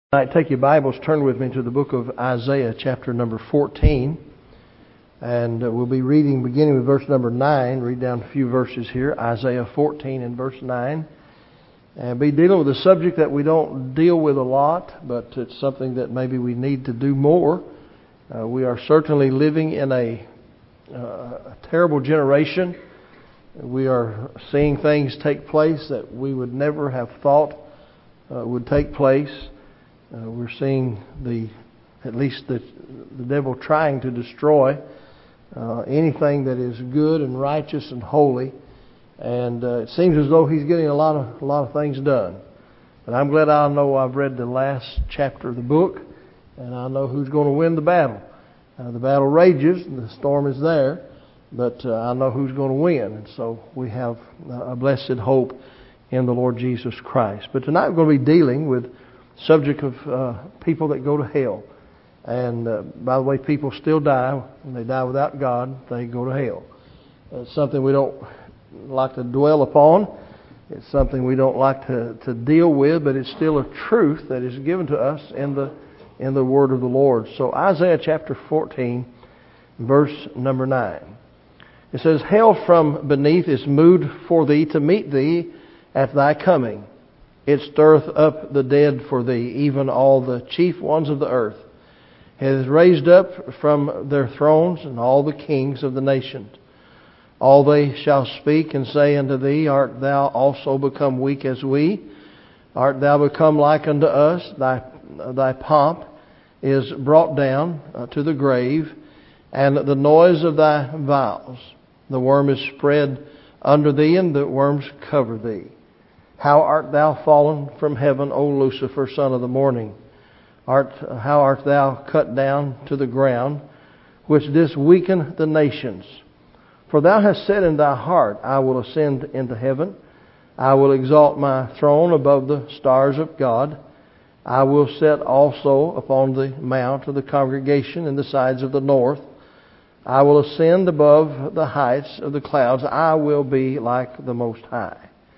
Tonight, take your Bibles, turn with me to the book of Isaiah, chapter number 14. And we'll be reading beginning with verse number 9. Read down a few verses here. Isaiah 14 and verse 9. And be dealing with a subject that we don't deal with a lot, but it's something that maybe we need to do more. We are certainly living in a terrible generation. We are seeing things take place that we would never have thought would take place. We're seeing at least the devil trying to destroy anything that is good and righteous and holy, and it seems as though he's getting a lot of things done. But I'm glad I know I've read the last chapter of the book, and I know who's going to win the battle. The battle rages, and the storm is there, but I know who's going to win, and so we have a blessed hope in the Lord Jesus Christ. But tonight we're going to be dealing with subject of people that go to hell. And by the way, people still die. When they die without God, they go to hell. It's something we don't like to dwell upon. It's something we don't like to deal with, but it's still a truth that is given to us in the Word of the Lord. So Isaiah chapter 14, verse number 9. It says, "Hell from beneath is moved for thee to meet thee at thy coming. It stirreth up the dead for thee, even all the chief ones of the earth. It is raised up from their thrones, and all the kings of the nations. All they shall speak and say unto thee, Art thou also become weak as we? Art thou become like unto us? Thy pomp is brought down to the grave, and the noise of thy vows. The worm is spread under thee, and the worms cover thee. How art thou fallen from heaven, O Lucifer, son of the morning? How art thou cut down to the ground, which didst weaken the nations? For thou hast said in thy heart, I will ascend into heaven. I will exalt my throne above the stars of God. I will set also upon the mount of the congregation in the sides of the north. I will ascend above the heights of the clouds. I will be like the Most High.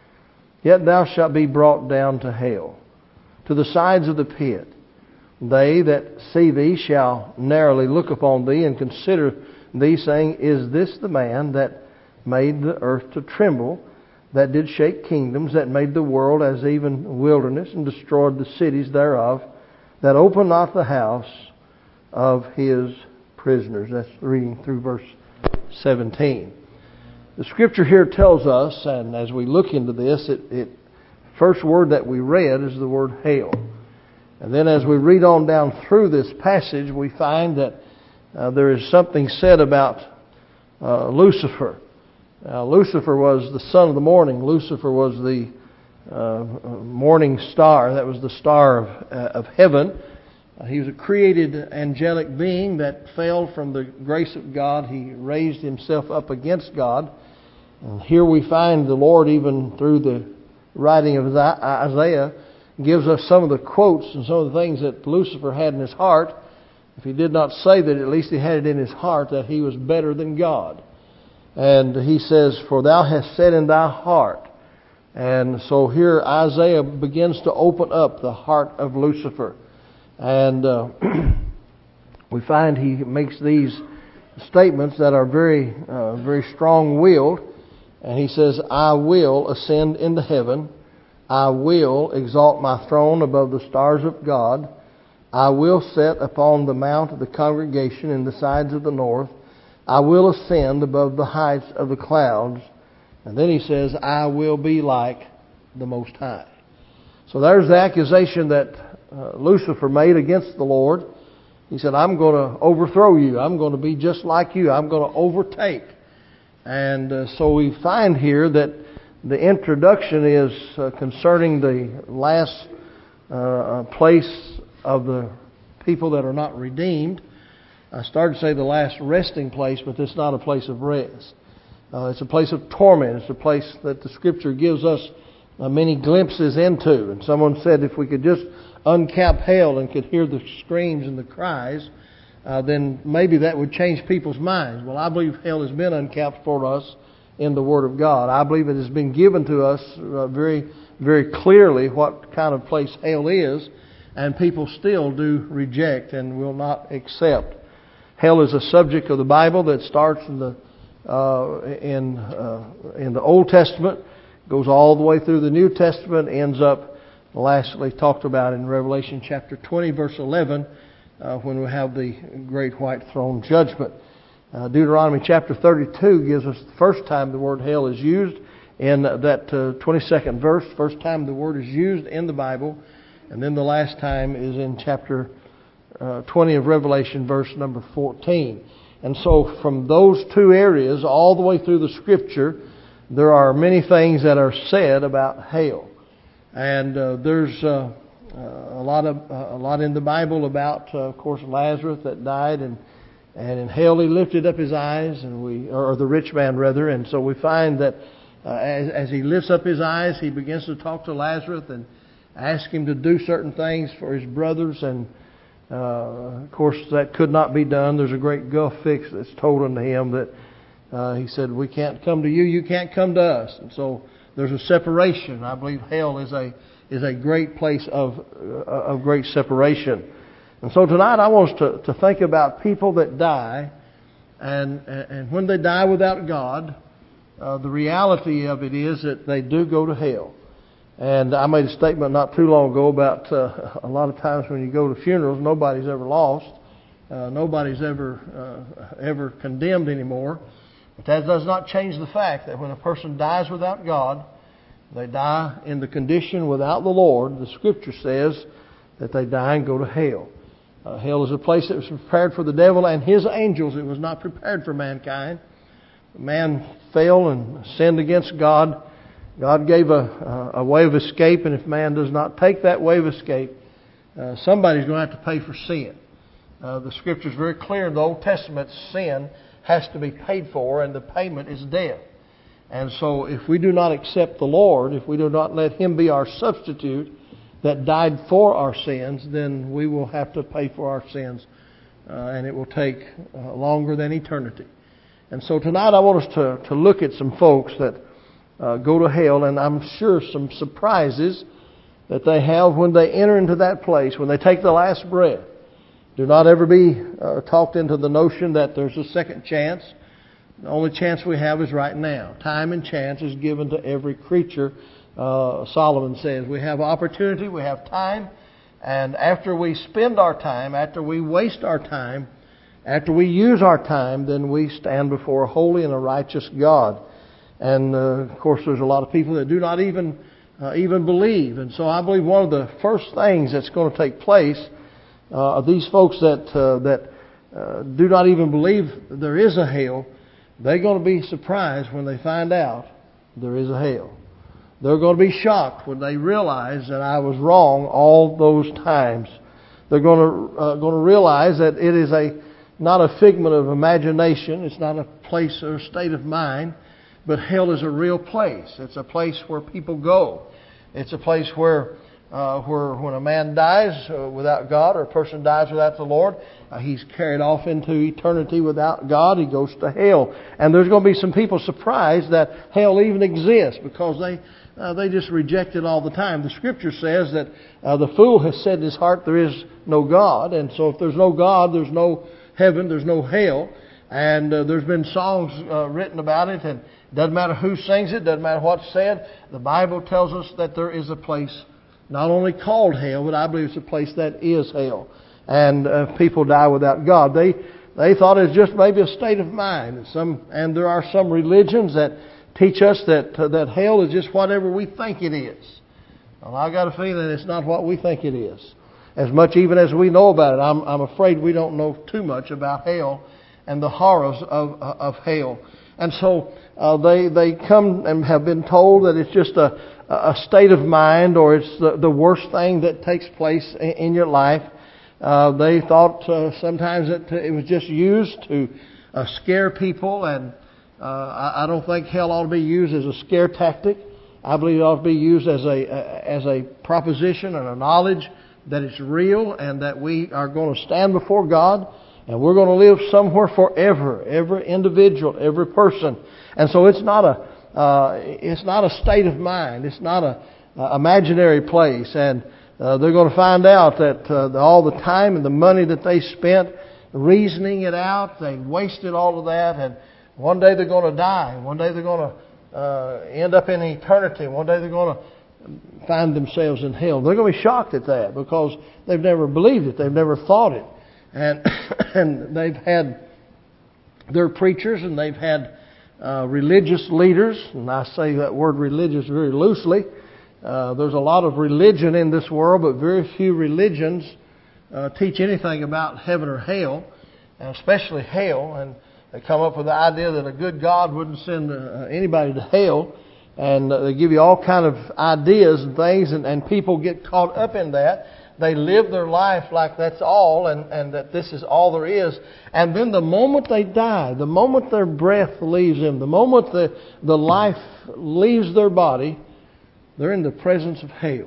Yet thou shalt be brought down to hell, to the sides of the pit. They that see thee shall narrowly look upon thee and consider thee, saying, Is this the man that made the earth to tremble, that did shake kingdoms, that made the world as even wilderness, and destroyed the cities thereof, that opened not the house of his prisoners?" That's reading through verse 17. The scripture here tells us, and as we look into this, first word that we read is the word hell. And then as we read on down through this passage, we find that there is something said about Lucifer. Lucifer was the son of the morning. Lucifer was the morning star. That was the star of heaven. He was a created angelic being that fell from the grace of God. He raised himself up against God. Here we find the Lord, even through the writing of Isaiah, gives us some of the quotes and some of the things that Lucifer had in his heart. If he did not say that, at least he had it in his heart that he was better than God. And he says, "For thou hast said in thy heart." And so here Isaiah begins to open up the heart of Lucifer. And we find he makes these statements that are very, very strong-willed. And he says, "I will ascend into heaven. I will exalt my throne above the stars of God. I will set upon the mount of the congregation in the sides of the north. I will ascend above the heights of the clouds." And then he says, "I will be like the Most High." So there's the accusation that Lucifer made against the Lord. He said, "I'm going to overthrow you. I'm going to be just like you. I'm going to overtake." And so we find here that the introduction is concerning the last place of the people that are not redeemed. I started to say the last resting place, but this is not a place of rest. It's a place of torment. It's a place that the Scripture gives us many glimpses into. And someone said if we could just uncap hell and could hear the screams and the cries, then maybe that would change people's minds. Well, I believe hell has been uncapped for us in the Word of God. I believe it has been given to us very, very clearly what kind of place hell is. and people still do reject and will not accept. Hell is a subject of the Bible that starts in the Old Testament, goes all the way through the New Testament, ends up lastly talked about in Revelation chapter 20, verse 11, when we have the great white throne judgment. Deuteronomy chapter 32 gives us the first time the word hell is used in that 22nd verse. First time the word is used in the Bible. And then the last time is in chapter 20 of Revelation, verse number 14. And so from those two areas, all the way through the Scripture, there are many things that are said about hell. And there's a lot in the Bible about, of course, Lazarus that died, and in hell he lifted up his eyes, or the rich man rather. And so we find that as he lifts up his eyes, he begins to talk to Lazarus and ask him to do certain things for his brothers, and of course that could not be done. There's a great gulf fix that's told unto him that he said, we can't come to you, you can't come to us. And so there's a separation. I believe hell is a great place of great separation. And so tonight I want us to think about people that die, and when they die without God, the reality of it is that they do go to hell. And I made a statement not too long ago about a lot of times when you go to funerals, nobody's ever lost. Nobody's ever condemned anymore. But that does not change the fact that when a person dies without God, they die in the condition without the Lord. The Scripture says that they die and go to hell. Hell is a place that was prepared for the devil and his angels. It was not prepared for mankind. Man fell and sinned against God. God gave a way of escape, and if man does not take that way of escape, somebody's going to have to pay for sin. The Scripture is very clear in the Old Testament, sin has to be paid for, and the payment is death. And so if we do not accept the Lord, if we do not let Him be our substitute that died for our sins, then we will have to pay for our sins, and it will take longer than eternity. And so tonight I want us to look at some folks that go to hell, and I'm sure some surprises that they have when they enter into that place, when they take the last breath. Do not ever be talked into the notion that there's a second chance. The only chance we have is right now. Time and chance is given to every creature. Solomon says we have opportunity, we have time, and after we spend our time, after we waste our time, after we use our time, then we stand before a holy and a righteous God. And of course, there's a lot of people that do not even believe. And so I believe one of the first things that's going to take place are these folks that do not even believe there is a hell. They're going to be surprised when they find out there is a hell. They're going to be shocked when they realize that I was wrong all those times. They're going to realize that it is not a figment of imagination. It's not a place or state of mind. But hell is a real place. It's a place where people go. It's a place where when a man dies without God, or a person dies without the Lord, he's carried off into eternity without God. He goes to hell. And there's going to be some people surprised that hell even exists, because they just reject it all the time. The Scripture says that the fool has said in his heart there is no God. And so if there's no God, there's no heaven, there's no hell. And there's been songs written about it, and it doesn't matter who sings it, doesn't matter what's said. The Bible tells us that there is a place not only called hell, but I believe it's a place that is hell. And people die without God. They thought it was just maybe a state of mind. And there are some religions that teach us that hell is just whatever we think it is. Well, I got a feeling it's not what we think it is. As much even as we know about it, I'm afraid we don't know too much about hell and the horrors of hell. And so they come and have been told that it's just a state of mind, or it's the worst thing that takes place in your life. They thought sometimes that it was just used to scare people, and I don't think hell ought to be used as a scare tactic. I believe it ought to be used as a proposition and a knowledge that it's real, and that we are going to stand before God. And we're going to live somewhere forever, every individual, every person. And so it's not a state of mind. It's not a imaginary place. And they're going to find out that all the time and the money that they spent reasoning it out, they wasted all of that, and one day they're going to die. One day they're going to end up in eternity. One day they're going to find themselves in hell. They're going to be shocked at that because they've never believed it. They've never thought it. And and they've had their preachers and they've had religious leaders, and I say that word religious very loosely. There's a lot of religion in this world, but very few religions teach anything about heaven or hell, and especially hell. And they come up with the idea that a good God wouldn't send anybody to hell. And they give you all kind of ideas and things, and people get caught up in that. They live their life like that's all, and that this is all there is. And then the moment they die, the moment their breath leaves them, the moment the life leaves their body, they're in the presence of hell.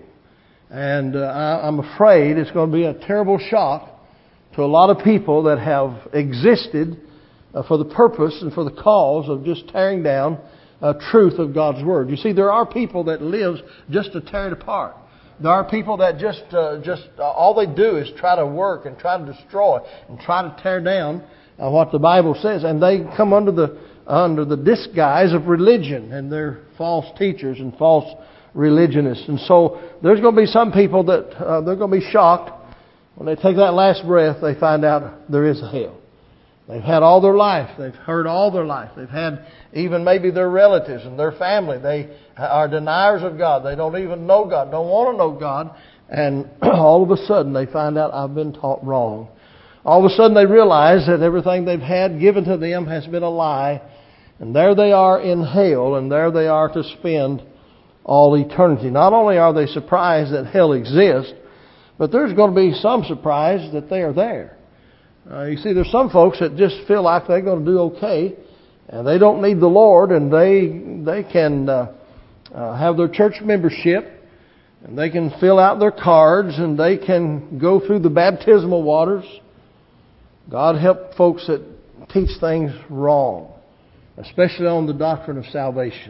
And I'm afraid it's going to be a terrible shock to a lot of people that have existed for the purpose and for the cause of just tearing down truth of God's Word. You see, there are people that live just to tear it apart. There are people that just all they do is try to work and try to destroy and try to tear down what the Bible says, and they come under the disguise of religion, and they're false teachers and false religionists. And so there's going to be some people that they're going to be shocked when they take that last breath. They find out there is a hell. They've had all their life. They've heard all their life. They've had even maybe their relatives and their family. They are deniers of God. They don't even know God, don't want to know God. And all of a sudden they find out, I've been taught wrong. All of a sudden they realize that everything they've had given to them has been a lie. And there they are in hell, and there they are to spend all eternity. Not only are they surprised that hell exists, but there's going to be some surprise that they are there. You see, there's some folks that just feel like they're going to do okay, and they don't need the Lord, and they can have their church membership, and they can fill out their cards, and they can go through the baptismal waters. God help folks that teach things wrong, especially on the doctrine of salvation.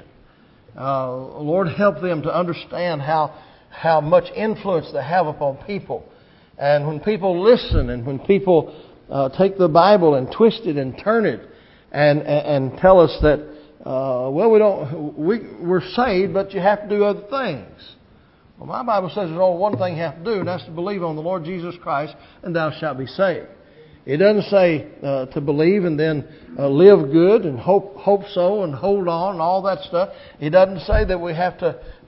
Lord, help them to understand how much influence they have upon people. And when people listen, and when people take the Bible and twist it and turn it and tell us that we're saved, but you have to do other things. Well, my Bible says there's only one thing you have to do, and that's to believe on the Lord Jesus Christ, and thou shalt be saved. It doesn't say to believe and then live good and hope so and hold on and all that stuff. It doesn't say that we have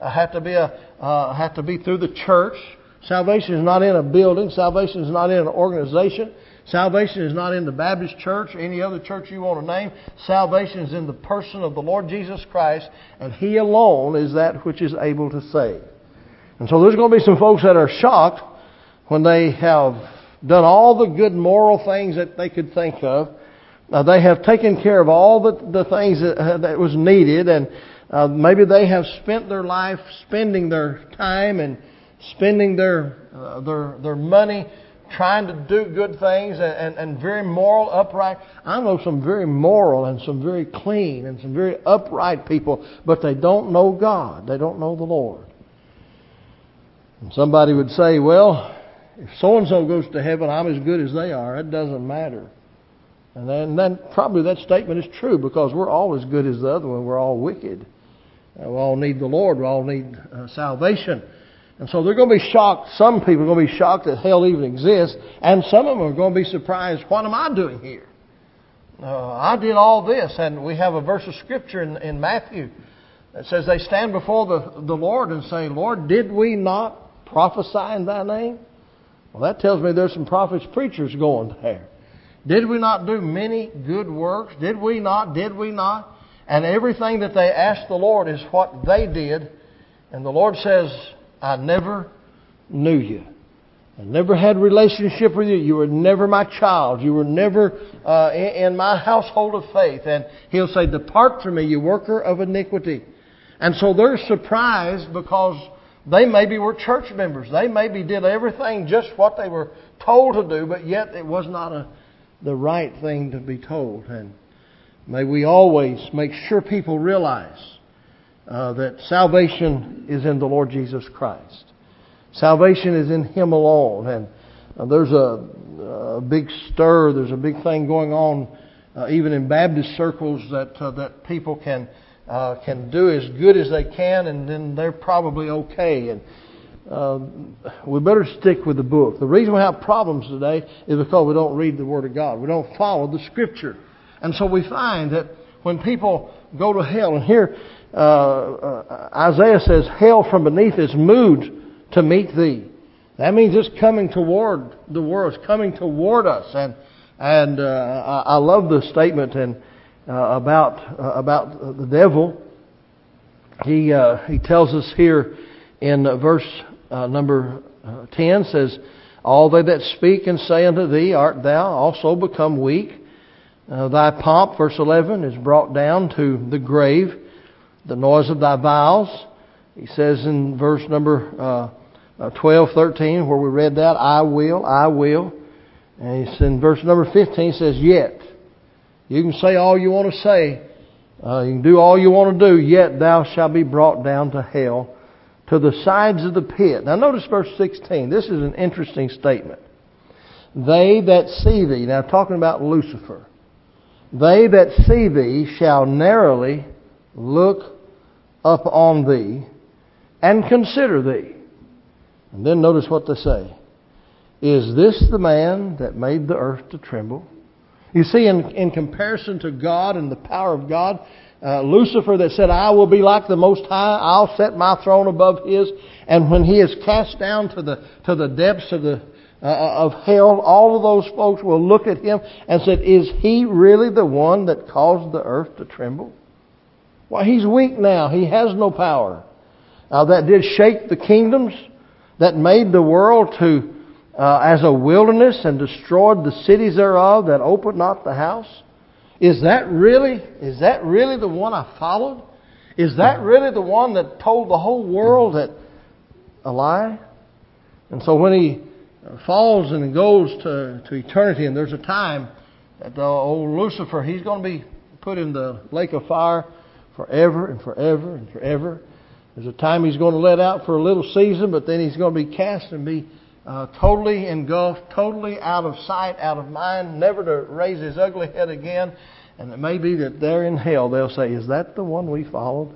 to be through the church. Salvation is not in a building. Salvation is not in an organization. Salvation is not in the Baptist church or any other church you want to name. Salvation is in the person of the Lord Jesus Christ, and He alone is that which is able to save. And so there's going to be some folks that are shocked when they have done all the good moral things that they could think of. They have taken care of all the things that was needed, and maybe they have spent their life spending their time and spending their money trying to do good things and very moral, upright. I know some very moral and some very clean and some very upright people, but they don't know God. They don't know the Lord. And somebody would say, well, if so-and-so goes to heaven, I'm as good as they are. It doesn't matter. And then probably that statement is true, because we're all as good as the other one. We're all wicked. We all need the Lord. We all need salvation. And so they're going to be shocked. Some people are going to be shocked that hell even exists. And some of them are going to be surprised, what am I doing here? I did all this. And we have a verse of Scripture in Matthew that says they stand before the Lord and say, Lord, did we not prophesy in Thy name? Well, that tells me there's some prophets, preachers going there. Did we not do many good works? Did we not? Did we not? And everything that they asked the Lord is what they did. And the Lord says, I never knew you. I never had a relationship with you. You were never my child. You were never in my household of faith. And He'll say, depart from me, you worker of iniquity. And so they're surprised because they maybe were church members. They maybe did everything just what they were told to do, but yet it was not the right thing to be told. And may we always make sure people realize that salvation is in the Lord Jesus Christ. Salvation is in Him alone. And there's a big stir, there's a big thing going on even in Baptist circles that people can do as good as they can, and then they're probably okay. And we better stick with the book. The reason we have problems today is because we don't read the Word of God. We don't follow the Scripture. And so we find that when people go to hell, and here Isaiah says, hell from beneath is moved to meet thee. That means it's coming toward the world. It's coming toward us. And I love the statement about the devil. He tells us here in verse number 10, says, all they that speak and say unto thee, art thou also become weak? Thy pomp, verse 11, is brought down to the grave. The noise of thy vows. He says in verse number 12, 13, where we read that, I will. And he's in verse number 15, he says, yet. You can say all you want to say. You can do all you want to do. Yet thou shalt be brought down to hell, to the sides of the pit. Now notice verse 16. This is an interesting statement. They that see thee. Now talking about Lucifer. They that see thee shall narrowly look up on thee and consider thee. And then notice what they say. Is this the man that made the earth to tremble? You see, in comparison to God and the power of God, Lucifer that said, I will be like the Most High, I'll set my throne above His. And when he is cast down to the depths of hell, all of those folks will look at him and say, is he really the one that caused the earth to tremble? Why, he's weak now. He has no power. That did shake the kingdoms, that made the world to as a wilderness and destroyed the cities thereof, that opened not the house. Is that really the one I followed? Is that really the one that told the whole world that a lie? And so when he falls and goes to eternity, and there's a time that old Lucifer, he's going to be put in the lake of fire forever and forever and forever. There's a time he's going to let out for a little season, but then he's going to be cast and be totally engulfed, totally out of sight, out of mind, never to raise his ugly head again. And it may be that there in hell they'll say, is that the one we followed?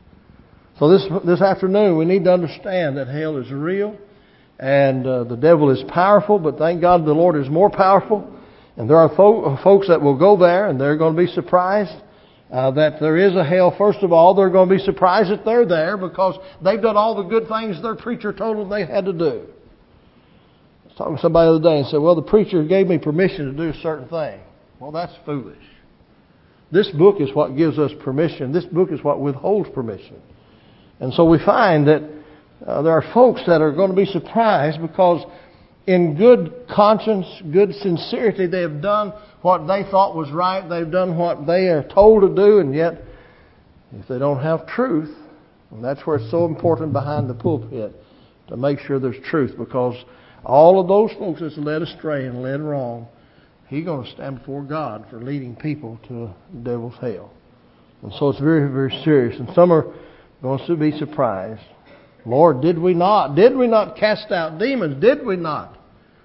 So this afternoon we need to understand that hell is real and the devil is powerful, but thank God the Lord is more powerful. And there are folks that will go there and they're going to be surprised that there is a hell. First of all, they're going to be surprised that they're there because they've done all the good things their preacher told them they had to do. I was talking to somebody the other day and said, well, the preacher gave me permission to do a certain thing. Well, that's foolish. This book is what gives us permission. This book is what withholds permission. And so we find that there are folks that are going to be surprised because in good conscience, good sincerity, they have done what they thought was right. They've done what they are told to do. And yet, if they don't have truth, and that's where it's so important behind the pulpit to make sure there's truth, because all of those folks that's led astray and led wrong, He's going to stand before God for leading people to the devil's hell. And so it's very, very serious. And some are going to be surprised. Lord, did we not? Did we not cast out demons? Did we not?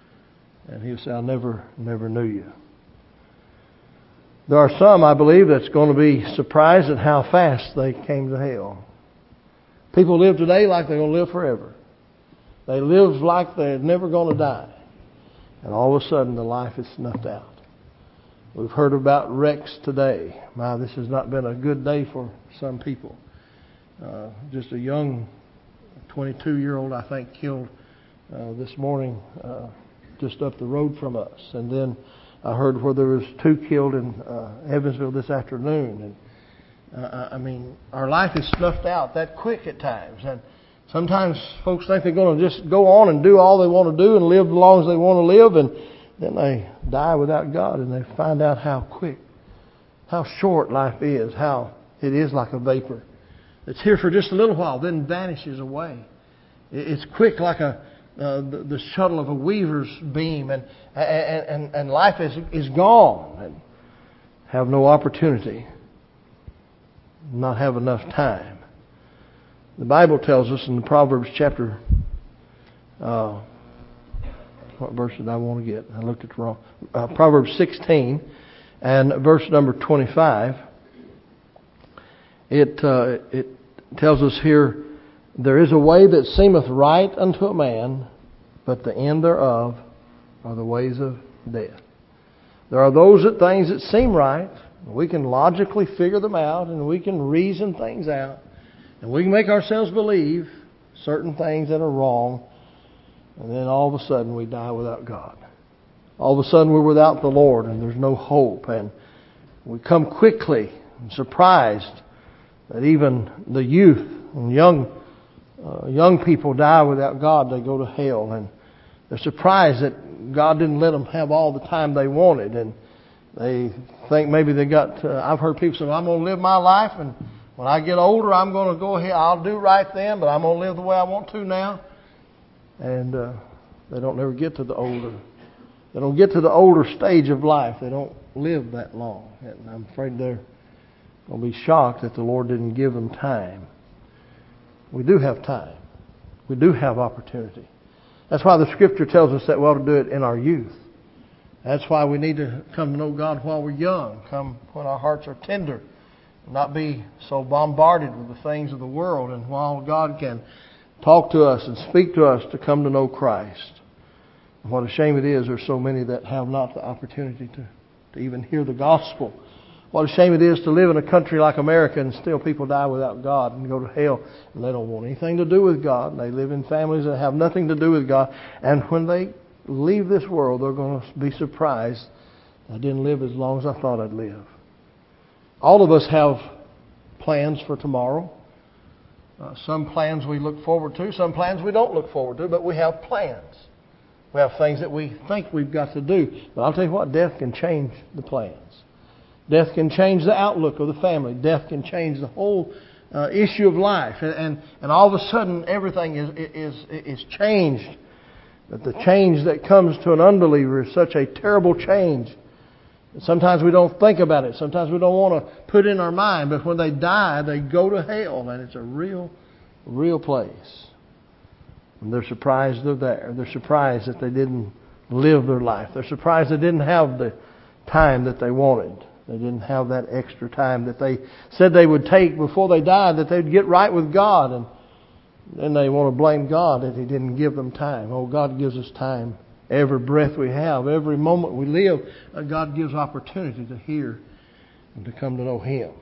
And He'll say, I never knew you. There are some, I believe, that's going to be surprised at how fast they came to hell. People live today like they're going to live forever. They live like they're never going to die. And all of a sudden, the life is snuffed out. We've heard about wrecks today. My, this has not been a good day for some people. Just a young 22-year-old, I think, killed this morning just up the road from us. And then I heard where there was 2 killed in Evansville this afternoon. And I mean, our life is snuffed out that quick at times. And sometimes folks think they're going to just go on and do all they want to do and live as long as they want to live, and then they die without God, and they find out how quick, how short life is, how it is like a vapor. It's here for just a little while, then vanishes away. It's quick like the shuttle of a weaver's beam, and life is gone, and have no opportunity, not have enough time. The Bible tells us in Proverbs chapter What verse did I want to get? I looked at it wrong. Proverbs 16 and verse number 25. It tells us here, there is a way that seemeth right unto a man, but the end thereof are the ways of death. There are those things that seem right. We can logically figure them out, and we can reason things out, and we can make ourselves believe certain things that are wrong, and then all of a sudden we die without God. All of a sudden we're without the Lord, and there's no hope, and we come quickly and surprised that even the youth and young people die without God. They go to hell, and they're surprised that God didn't let them have all the time they wanted, and they think maybe they got... I've heard people say, well, I'm going to live my life, and when I get older, I'm going to go ahead. I'll do right then, but I'm going to live the way I want to now. And they don't ever get to the older. They don't get to the older stage of life. They don't live that long. And I'm afraid they're going to be shocked that the Lord didn't give them time. We do have time. We do have opportunity. That's why the Scripture tells us that we ought to do it in our youth. That's why we need to come to know God while we're young. Come when our hearts are tender. Not be so bombarded with the things of the world. And while God can talk to us and speak to us to come to know Christ. And what a shame it is there's so many that have not the opportunity to even hear the gospel. What a shame it is to live in a country like America and still people die without God and go to hell. And they don't want anything to do with God. They live in families that have nothing to do with God. And when they leave this world, they're going to be surprised. I didn't live as long as I thought I'd live. All of us have plans for tomorrow. Some plans we look forward to. Some plans we don't look forward to. But we have plans. We have things that we think we've got to do. But I'll tell you what, death can change the plans. Death can change the outlook of the family. Death can change the whole issue of life. And all of a sudden everything is changed. But the change that comes to an unbeliever is such a terrible change. Sometimes we don't think about it. Sometimes we don't want to put it in our mind. But when they die, they go to hell. And it's a real place. And they're surprised they're there. They're surprised that they didn't live their life. They're surprised they didn't have the time that they wanted. They didn't have that extra time that they said they would take before they died, that they'd get right with God. And then they want to blame God that He didn't give them time. Oh, God gives us time. Every breath we have, every moment we live, God gives opportunity to hear and to come to know Him.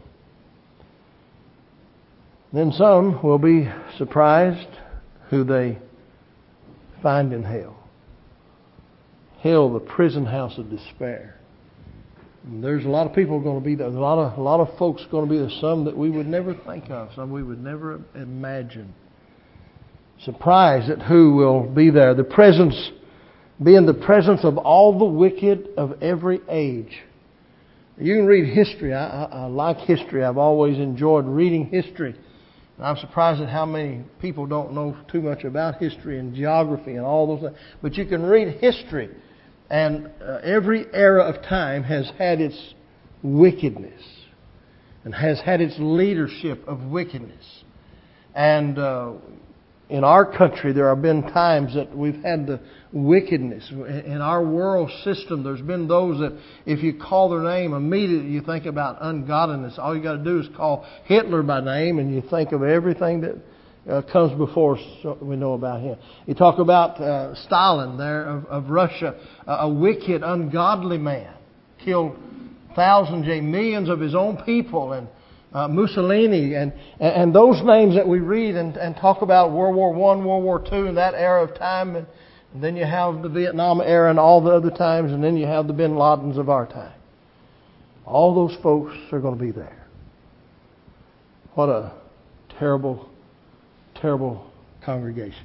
Then some will be surprised who they find in hell. Hell, the prison house of despair. And there's a lot of people going to be there. A lot of folks going to be there. Some that we would never think of. Some we would never imagine. Surprised at who will be there. The presence, be in the presence of all the wicked of every age. You can read history. I like history. I've always enjoyed reading history. And I'm surprised at how many people don't know too much about history and geography and all those things. But you can read history. And every era of time has had its wickedness. And has had its leadership of wickedness. And in our country, there have been times that we've had the wickedness. In our world system, there's been those that if you call their name, immediately you think about ungodliness. All you got to do is call Hitler by name and you think of everything that comes before us, so we know about him. You talk about Stalin there of Russia, a wicked, ungodly man. Killed thousands, millions of his own people, and Mussolini, and those names that we read and talk about World War I, World War II, and that era of time, and then you have the Vietnam era and all the other times, and then you have the Bin Ladens of our time. All those folks are going to be there. What a terrible, terrible congregation.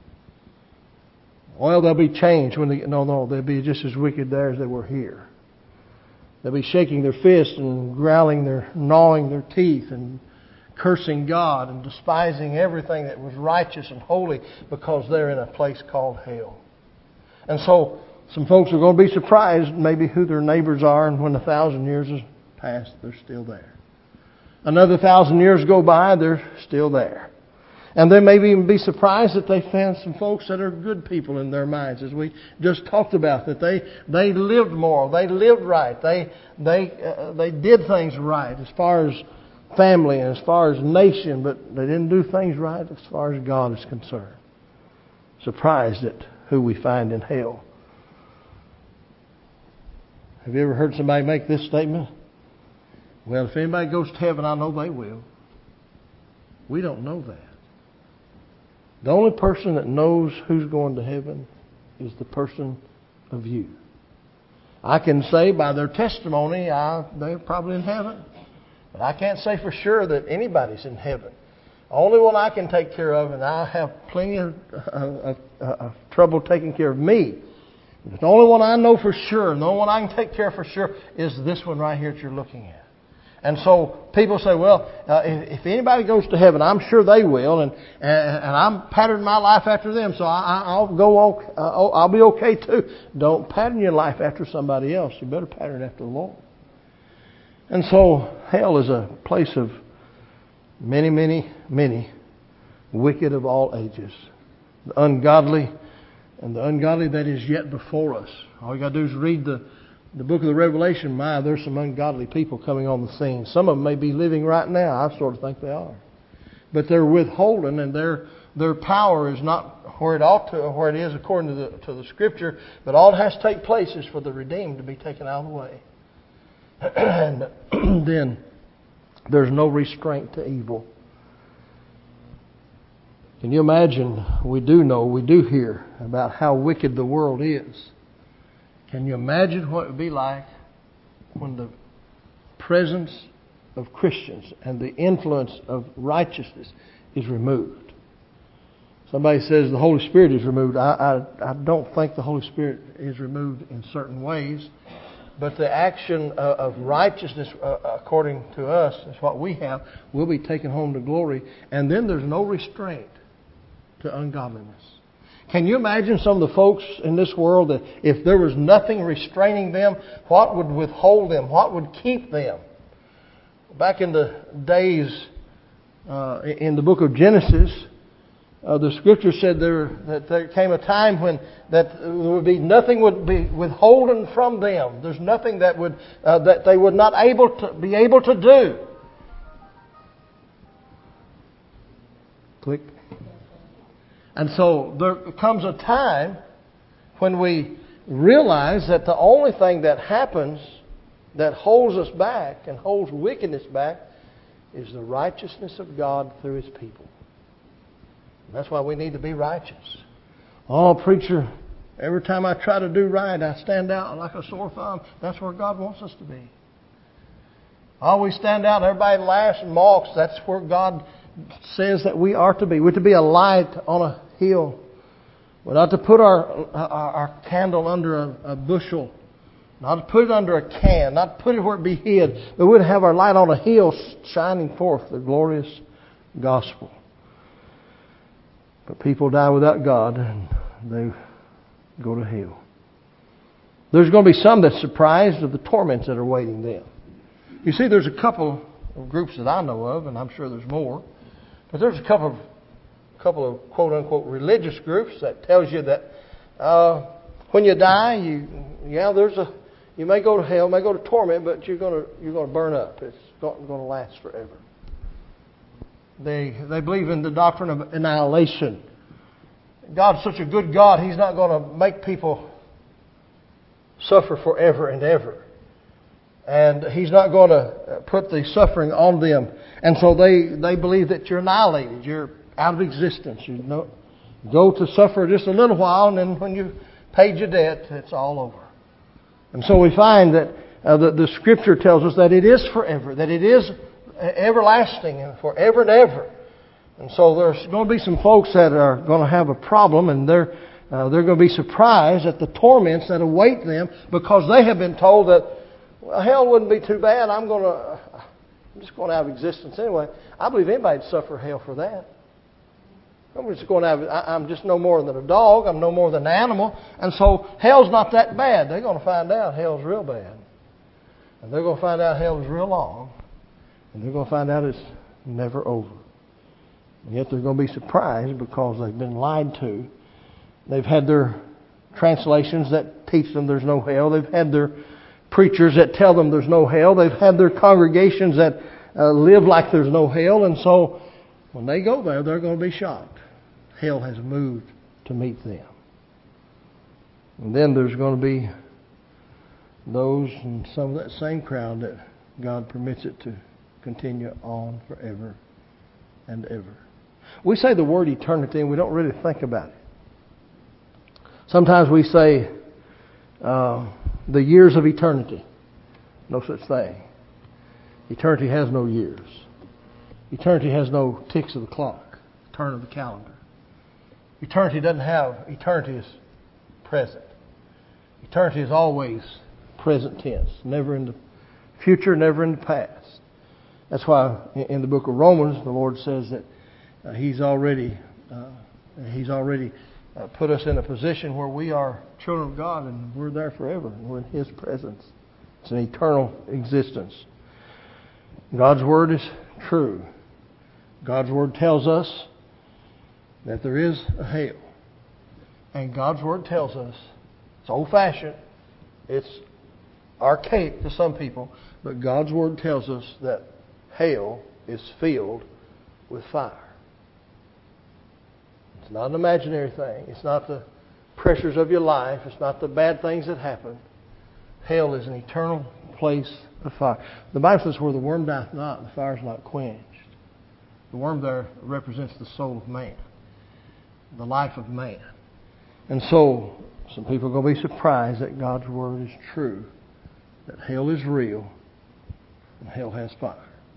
Well, they'll be changed when they'll be just as wicked there as they were here. They'll be shaking their fists and growling, gnawing their teeth and cursing God and despising everything that was righteous and holy because they're in a place called hell. And so some folks are going to be surprised maybe who their neighbors are, and when 1,000 years has passed, they're still there. Another 1,000 years go by, they're still there. And they may even be surprised that they found some folks that are good people in their minds, as we just talked about, that they lived moral, they lived right, they did things right as far as family and as far as nation, but they didn't do things right as far as God is concerned. Surprised at who we find in hell. Have you ever heard somebody make this statement? Well, if anybody goes to heaven, I know they will. We don't know that. The only person that knows who's going to heaven is the person of you. I can say by their testimony, they're probably in heaven. But I can't say for sure that anybody's in heaven. The only one I can take care of, and I have plenty of trouble taking care of me. The only one I know for sure, and the only one I can take care of for sure, is this one right here that you're looking at. And so people say, well, if anybody goes to heaven, I'm sure they will, and I'm patterning my life after them, so I'll be okay too. Don't pattern your life after somebody else. You better pattern after the Lord. And so hell is a place of many, many, many wicked of all ages. The ungodly and the ungodly that is yet before us. All you got to do is read the book of the Revelation. There's some ungodly people coming on the scene. Some of them may be living right now. I sort of think they are. But they're withholding, and their power is not where it ought to, or where it is according to the Scripture. But all that has to take place is for the redeemed to be taken out of the way. And then there's no restraint to evil. Can you imagine? We do hear about how wicked the world is. Can you imagine what it would be like when the presence of Christians and the influence of righteousness is removed? Somebody says the Holy Spirit is removed. I don't think the Holy Spirit is removed in certain ways. But the action of righteousness, according to us, is what we have, will be taken home to glory. And then there's no restraint to ungodliness. Can you imagine some of the folks in this world that if there was nothing restraining them, what would withhold them? What would keep them? Back in the days, in the book of Genesis, the Scripture said that there came a time when that there would be nothing would be withholden from them. There's nothing that they would not be able to do. Click. And so there comes a time when we realize that the only thing that happens that holds us back and holds wickedness back is the righteousness of God through His people. That's why we need to be righteous. Oh, preacher, every time I try to do right, I stand out like a sore thumb. That's where God wants us to be. Oh, we stand out and everybody laughs and mocks. That's where God says that we are to be. We're to be a light on a hill. We're not to put our candle under a bushel. Not to put it under a can. Not to put it where it be hid. But we're to have our light on a hill shining forth the glorious gospel. But people die without God and they go to hell. There's going to be some that's surprised of the torments that are waiting them. You see, there's a couple of groups that I know of, and I'm sure there's more. But there's a couple of quote-unquote religious groups that tells you that when you die, you may go to hell, may go to torment, but you're going to burn up. It's not going to last forever. They believe in the doctrine of annihilation. God's such a good God, He's not going to make people suffer forever and ever. And He's not going to put the suffering on them. And so they believe that you're annihilated. You're out of existence. You go to suffer just a little while, and then when you paid your debt, it's all over. And so we find that the Scripture tells us that it is forever, that it is everlasting and forever and ever. And so there's going to be some folks that are going to have a problem, and they're going to be surprised at the torments that await them because they have been told that, well, hell wouldn't be too bad. I'm just going out of existence anyway. I believe anybody'd suffer hell for that. I'm just no more than a dog. I'm no more than an animal. And so hell's not that bad. They're going to find out hell's real bad. And they're going to find out hell is real long. And they're going to find out it's never over. And yet they're going to be surprised because they've been lied to. They've had their translations that teach them there's no hell. They've had their preachers that tell them there's no hell. They've had their congregations that live like there's no hell. And so when they go there, they're going to be shocked. Hell has moved to meet them. And then there's going to be those in some of that same crowd that God permits it to continue on forever and ever. We say the word eternity and we don't really think about it. Sometimes we say the years of eternity. No such thing. Eternity has no years. Eternity has no ticks of the clock, turn of the calendar. Eternity doesn't have, eternity is present. Eternity is always present tense, never in the future, never in the past. That's why in the book of Romans, the Lord says that He's already put us in a position where we are children of God and we're there forever. And we're in His presence. It's an eternal existence. God's Word is true. God's Word tells us that there is a hell. And God's Word tells us, it's old-fashioned, it's archaic to some people, but God's Word tells us that hell is filled with fire. It's not an imaginary thing. It's not the pressures of your life. It's not the bad things that happen. Hell is an eternal place of fire. The Bible says where the worm dieth not, the fire is not quenched. The worm there represents the soul of man, the life of man. And so, some people are going to be surprised that God's Word is true, that hell is real, and hell has fire.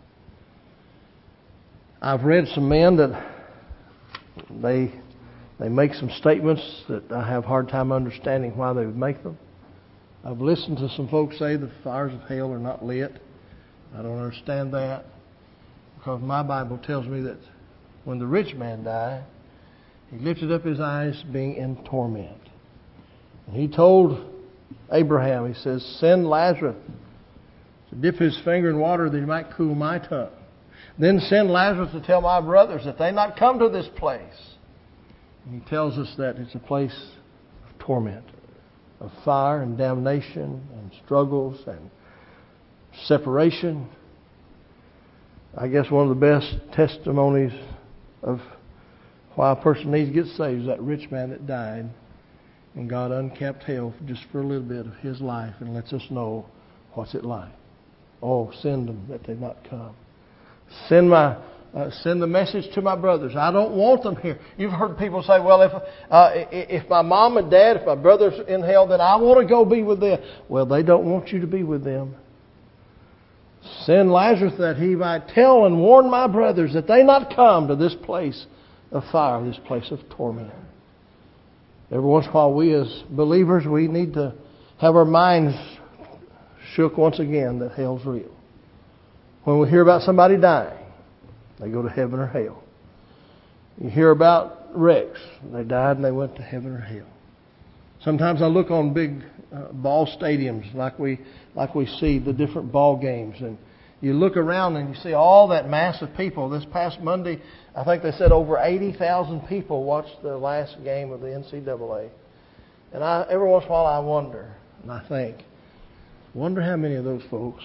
I've read some men that they make some statements that I have a hard time understanding why they would make them. I've listened to some folks say the fires of hell are not lit. I don't understand that, because my Bible tells me that when the rich man died, he lifted up his eyes being in torment. And he told Abraham, he says, send Lazarus to dip his finger in water that he might cool my tongue. Then send Lazarus to tell my brothers that they not come to this place. And he tells us that it's a place of torment, of fire and damnation and struggles and separation. I guess one of the best testimonies of why a person needs to get saved is that rich man that died and God uncapped hell just for a little bit of his life and lets us know what's it like. Oh, send them that they not come. Send the message to my brothers. I don't want them here. You've heard people say, well, if my mom and dad, if my brother's in hell, then I want to go be with them. Well, they don't want you to be with them. Send Lazarus that he might tell and warn my brothers that they not come to this place of fire, this place of torment. Every once in a while, we as believers, we need to have our minds shook once again that hell's real. When we hear about somebody dying, they go to heaven or hell. You hear about wrecks. They died and they went to heaven or hell. Sometimes I look on big ball stadiums like we see the different ball games, and you look around and you see all that mass of people. This past Monday, I think they said over 80,000 people watched the last game of the NCAA. And every once in a while I wonder, and I think, wonder how many of those folks,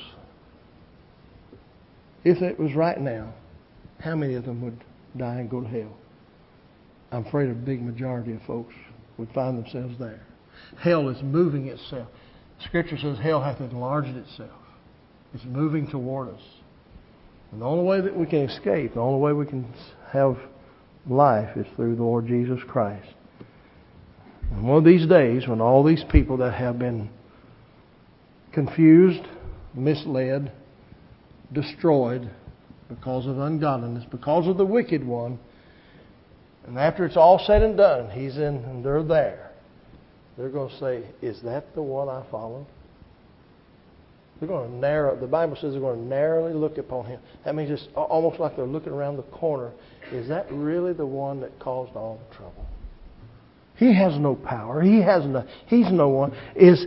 if it was right now, how many of them would die and go to hell? I'm afraid a big majority of folks would find themselves there. Hell is moving itself. Scripture says hell hath enlarged itself. It's moving toward us. And the only way that we can escape, the only way we can have life is through the Lord Jesus Christ. And one of these days, when all these people that have been confused, misled, destroyed because of ungodliness, because of the wicked one, and after it's all said and done, he's in and they're there, they're going to say, is that the one I followed? They're going to narrow, the Bible says they're going to narrowly look upon him. That means it's almost like they're looking around the corner. Is that really the one that caused all the trouble? He has no power. He's no one. Is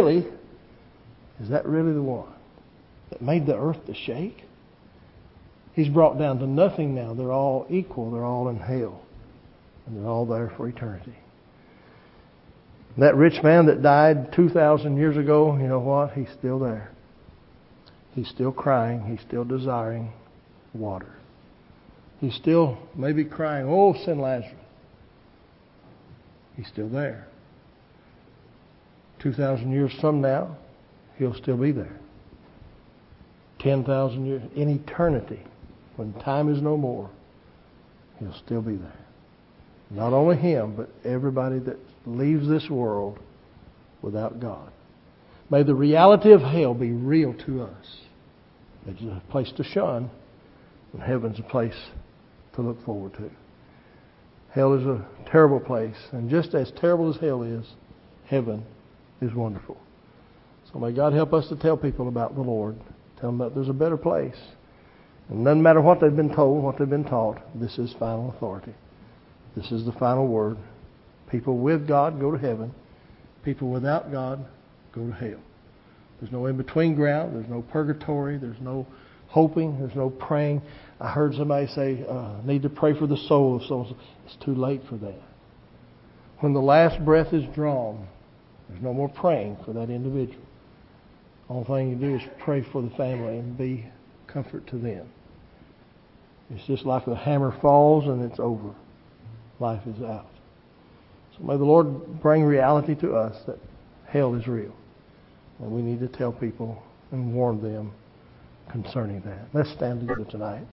that really the one that made the earth to shake? He's brought down to nothing now. They're all equal. They're all in hell. And they're all there for eternity. That rich man that died 2,000 years ago, you know what? He's still there. He's still crying. He's still desiring water. He's still maybe crying, "Oh, send Lazarus." He's still there. 2,000 years from now, He'll still be there. 10,000 years, in eternity, when time is no more, He'll still be there. Not only Him, but everybody that leaves this world without God. May the reality of hell be real to us. It's a place to shun, and heaven's a place to look forward to. Hell is a terrible place, and just as terrible as hell is, heaven is wonderful. So may God help us to tell people about the Lord. Tell them that there's a better place. And it doesn't matter what they've been told, what they've been taught, this is final authority. This is the final word. People with God go to heaven. People without God go to hell. There's no in-between ground. There's no purgatory. There's no hoping. There's no praying. I heard somebody say, need to pray for the soul of so-and-so. It's too late for that. When the last breath is drawn, there's no more praying for that individual. The only thing you do is pray for the family and be comfort to them. It's just like the hammer falls and it's over. Life is out. So may the Lord bring reality to us that hell is real. And we need to tell people and warn them concerning that. Let's stand together tonight.